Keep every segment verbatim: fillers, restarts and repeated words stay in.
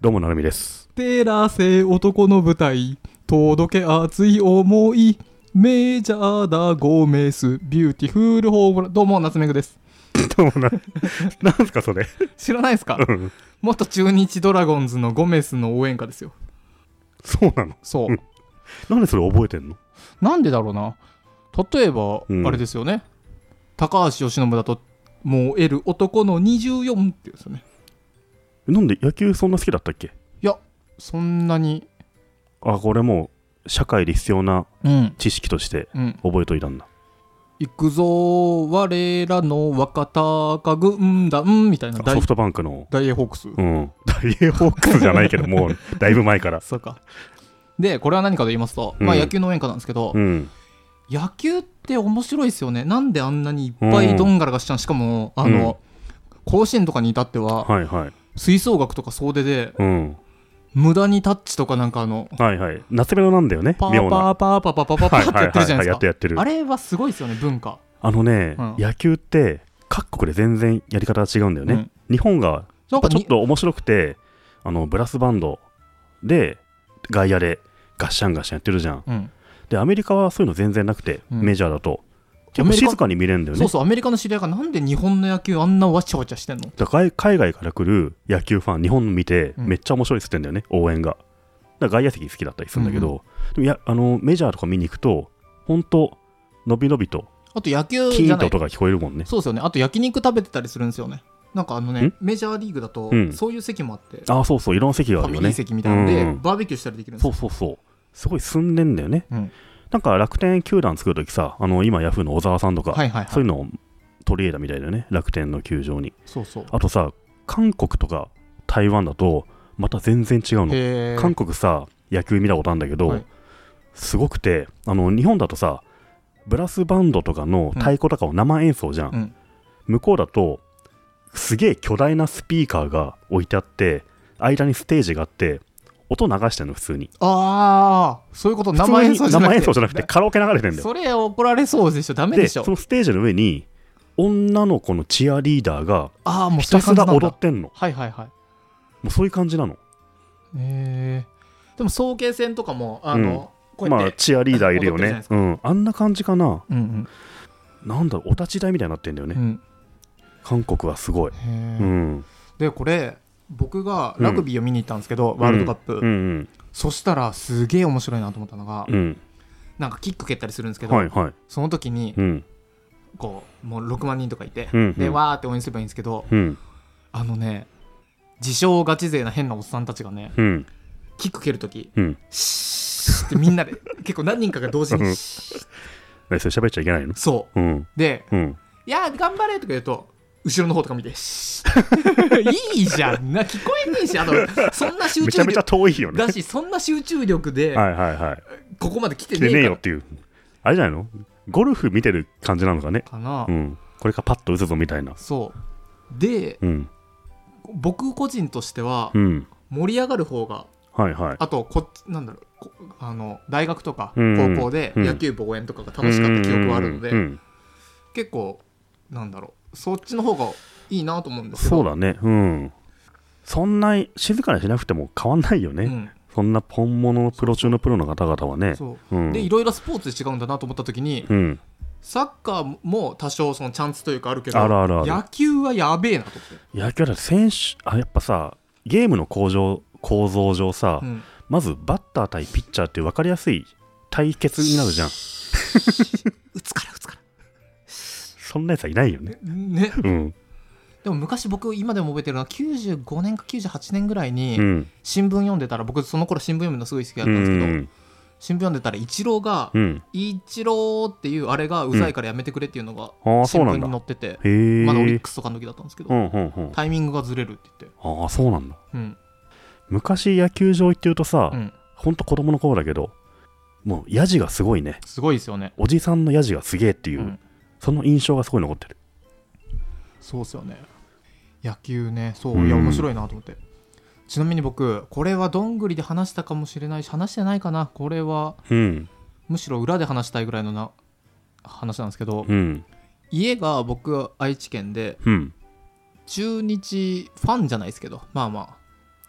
どうもなるみです。 照らせ男の舞台、届け熱い思い、メジャーだゴメス、ビューティフルホームラン。どうも夏目ぐです。 どうもななんすかそれ。 知らないですか、 うん、 元中日ドラゴンズのゴメスの応援歌ですよ。 そうなの。 そう、 うん、なんでそれ覚えてんの。 なんでだろうな。例えば、 うん、 あれですよね、高橋由伸だと燃える男のにじゅうよんっていうですよね。 なんで野球そんな好きだったっけ。 いや、そんなに。 あ、これもう社会で必要な知識として覚えといたんだ、 うん、行くぞ我らの若鷹軍団みたいな。 ソフトバンクのダイエーホークス、 うん、ダイエーホークスじゃないけどもうだいぶ前からそうか。でこれは何かと言いますと、うん、まあ野球の応援歌なんですけど、うん、野球って面白いですよね。なんであんなにいっぱいどんがらがしちゃう、しかもあの、うん、甲子園とかに至っては、はいはい、吹奏楽とか総出で、うん、無駄にタッチとかなんかあのはいはい夏メロなんだよね。 パーパーパーパーパーパーパーパーってやってるじゃないですか。 やってやってる。 あれはすごいですよね、文化。あのね、うん、野球って各国で全然やり方が違うんだよね、うん、日本がやっぱちょっと面白くて、あのブラスバンドで外野でガッシャンガッシャンやってるじゃん、うん、でアメリカはそういうの全然なくて、うん、メジャーだと結構静かに見れるんだよね。 そうそう、アメリカの知り合いがなんで日本の野球あんなわちゃわちゃしてんの。 だから海外から来る野球ファン日本の見てめっちゃ面白いっつってんだよね、うん、応援が。だから外野席好きだったりするんだけど、うんうん、でもやあのメジャーとか見に行くとほんとのびのびと、 あと野球じゃないキーンって音が聞こえるもんね。 そうですよね。あと焼肉食べてたりするんですよね。なんかあのね、メジャーリーグだと、うん、そういう席もあって、 あ、そうそう、いろんな席があるよね。 ファミリー席みたいなので、うんうん、バーベキューしたりできるんですよ。 そうそうそう、すごい進んでんだよね、うん、なんか楽天球団作るときさ、あの今ヤフーの小沢さんとか、はいはいはい、そういうのを取り入れたみたいだよね、楽天の球場に。そうそう。あとさ、韓国とか台湾だとまた全然違うの。韓国さ、野球見たことあるんだけど、はい、すごくて、あの日本だとさブラスバンドとかの太鼓とかを生演奏じゃん、うん、向こうだとすげえ巨大なスピーカーが置いてあって間にステージがあって音流してるの普通に。 ああ、そういうこと。生演奏じゃなくて生演奏じゃなくてカラオケ流れてるんだよ。 それ怒られそうでしょ。ダメでしょ。 でそのステージの上に女の子のチアリーダーがひたすら踊ってんの。 はいはいはい。 もうそういう感じなの。 へえ。でも早慶戦とかもあの、 うん、まあチアリーダーいるよね。うん、あんな感じかな、うんうん、なんだろう、お立ち台みたいになってんだよね、うん、韓国はすごい。へー、うん、 でこれ僕がラグビーを見に行ったんですけど、うん、ワールドカップ、うんうんうん、そしたらすげえ面白いなと思ったのが、うん、なんかキック蹴ったりするんですけど、はいはい、その時に、うん、こうもうろくまんにんとかいて、うんうん、でわーって応援すればいいんですけど、うん、あのね自称ガチ勢な変なおっさんたちがね、うん、キック蹴る時、うん、シーってみんなで結構何人かが同時にシーえ、それ喋っちゃいけないの。 そう、うん、で、うん、いや頑張れとか言うと後ろの方とか見てシーいいじゃんな、聞こえねえし、あのそんな集中力めちゃめちゃ遠いよね。 だしそんな集中力ではいはい、はい、ここまで来てねえから来てねえよっていうあれじゃないの。ゴルフ見てる感じなのかね。かな、うん、これからパッと打つぞみたいな。 そうで、うん、僕個人としては、うん、盛り上がる方が、はいはい、あとこなんだろう、あの大学とか高校で野球部応援とかが楽しかった記憶はあるので、うんうんうん、結構なんだろう、そっちの方がいいなと思うんですけど。 そうだね、うん、そんな静かにしなくても変わんないよね、うん、そんな本物のプロ中のプロの方々はね。 そう、うん、でいろいろスポーツで違うんだなと思った時に、うん、サッカーも多少そのチャンスというかあるけど、あるあるある、野球はやべえなと思って。 野球は選手あやっぱさゲームの構造構造上さ、うん、まずバッター対ピッチャーっていう分かりやすい対決になるじゃん打つから打つからそんなやつはいないよね。ね、うん、 でも昔僕今でも覚えてるのはきゅうじゅうごねんかきゅうじゅうはちねんぐらいに、うん、新聞読んでたら、僕その頃新聞読むのすごい好きだったんですけど、うん、新聞読んでたらイチローが、うん、イチローっていうあれがうざいからやめてくれっていうのが新聞に載ってて、うん、まだオリックスとかの時だったんですけど、うんうんうん、タイミングがずれるって言って。 ああそうなんだ、うん、昔野球場行ってるとさ、うん、ほんと子供の頃だけどもうヤジがすごいね。 すごいですよね。 おじさんのヤジがすげえっていう、うん、その印象がすごい残ってる。 そうですよね、野球ね。そう、うん、いや面白いなと思って。ちなみに僕これはどんぐりで話したかもしれないし話してないかな、これは、うん、むしろ裏で話したいぐらいのな話なんですけど、うん、家が僕愛知県で、うん、中日ファンじゃないですけど、まあまあ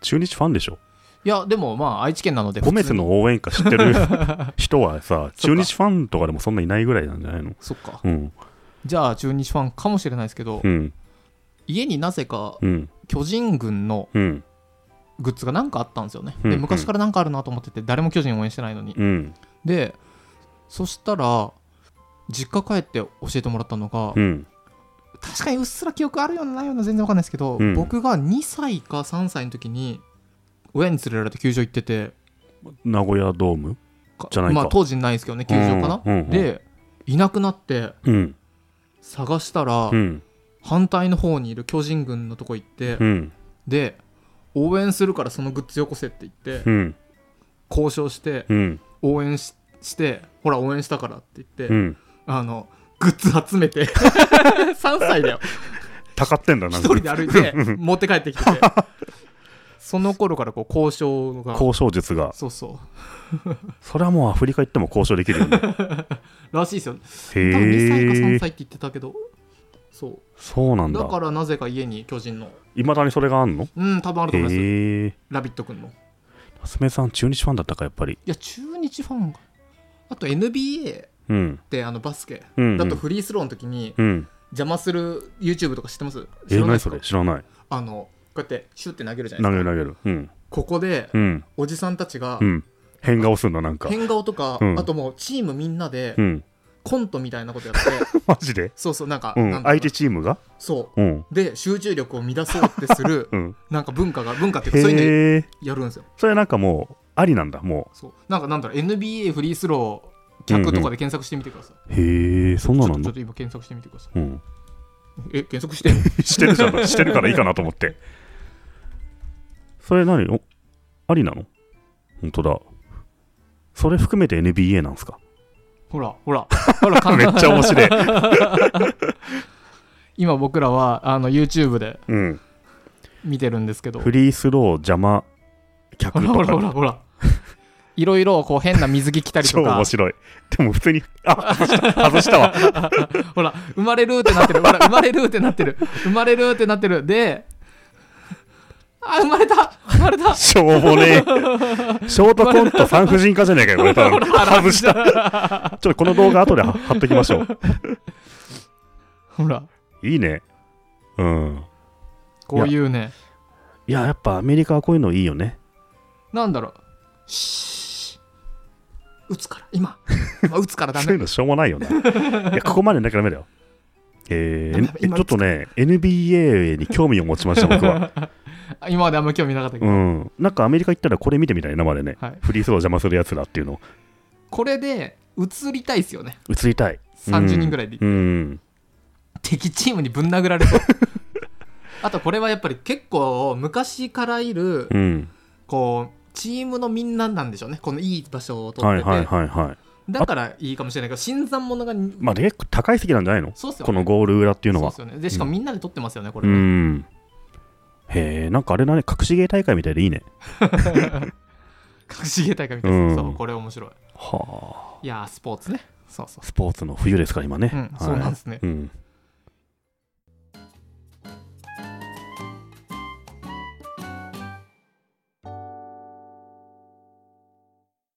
中日ファンでしょ。 いやでもまあ愛知県なのでゴメスの応援歌知ってる人はさ中日ファンとかでもそんないないぐらいなんじゃないの。 そっか、 うん、 じゃあ中日ファンかもしれないですけど、うん、家になぜか巨人軍のグッズが何かあったんですよね、うん、で昔から何かあるなと思ってて誰も巨人応援してないのに、うん、でそしたら実家帰って教えてもらったのが、うん、確かにうっすら記憶あるようなないような全然わかんないですけど、うん、僕がにさいかさんさいの時に親に連れられて球場行ってて、 名古屋ドームじゃないか、 まあ当時ないですけどね球場かな、うんうんうん、でいなくなって、うん、探したら、うん、反対の方にいる巨人軍のとこ行って、うん、で応援するからそのグッズよこせって言って、うん、交渉して、うん、応援 し, してほら応援したからって言って、うん、あのグッズ集めてさんさいだよたかってんだな、 一人で歩いて持って帰ってきててその頃からこう交渉が交渉術がそうそうそれはもうアフリカ行っても交渉できるよねらしいですよ。多分にさいかさんさいって言ってたけど、そうそうなんだ。 だからなぜか家に巨人のいまだにそれがあんの。 うん多分あると思います。ラビット君の娘さん中日ファンだったかやっぱり。 いや中日ファンがあと エヌビーエー って、うん、あのバスケ、うんうん、だとフリースローの時に、うん、邪魔する YouTube とか知ってます？ 知らないですか？えー、何それ知らない。 あのこうやってシュッて投げるじゃないですか。 投げる投げる、うん、 ここで、うん、おじさんたちが、 うん、変顔するのなんか変顔とか、うん、あともうチームみんなで、うん、コントみたいなことやってマジでそうそうなんか、 うん、 なん相手チームがそう、うん、で集中力を乱そうってする、うん、なんか文化が文化っていうかそういうのやるんですよ。 それなんかもうありなんだもう。 そうなんかなんだろう エヌビーエー フリースロー客とかで検索してみてください。 うんうん、へえそんなの。 ちょっと今検索してみてください。 うん、 え検索してしてるじゃんしてるからいいかなと思って。それ何おありなの？本当だ。それ含めて エヌビーエー なんですか？ ほらほらほらめっちゃ面白い今僕らはあの YouTube で見てるんですけど、うん、 フリースロー邪魔客とかほらほらほらいろいろこう変な水着着たりとか超面白い。でも普通にあ外した外したわほら生まれるってなってるほら生まれるってなってる生まれるってなってるであ生まれた生まれたしょうもねえショートコント産婦人科じゃねえかよこれ。外したちょっとこの動画後で貼っときましょうほらいいね。うんこういうねいや、いややっぱアメリカはこういうのいいよね。 なんだろうシー打つから今今打つからダメそういうのしょうもないよねいやここまでなきゃダメだよ。えー、ちょっとね エヌビーエー に興味を持ちました僕は今まであんま興味なかったけど、 うん、なんかアメリカ行ったらこれ見てみたいなまでね、はい、フリースロー邪魔するやつだっていうのこれで映りたいですよね。 映りたいさんじゅうにんぐらいで、うんうん、敵チームにぶん殴られそうあとこれはやっぱり結構昔からいる、うん、こうチームのみんななんでしょうね。このいい場所を取ってて、はいはいはいはい、だからいいかもしれないけど新参者がまあ結構高い席なんじゃないの？そうっすよね、このゴール裏っていうのは。 そうですよね。でしかもみんなで取ってますよね、うん、これね。 うんへえ、なんかあれだね、隠し芸大会みたいでいいね隠し芸大会みたいです、うん、そうこれ面白い。はあ。いやスポーツね。そうそうスポーツの冬ですから今ね、 うんはい、そうなんですね、 うん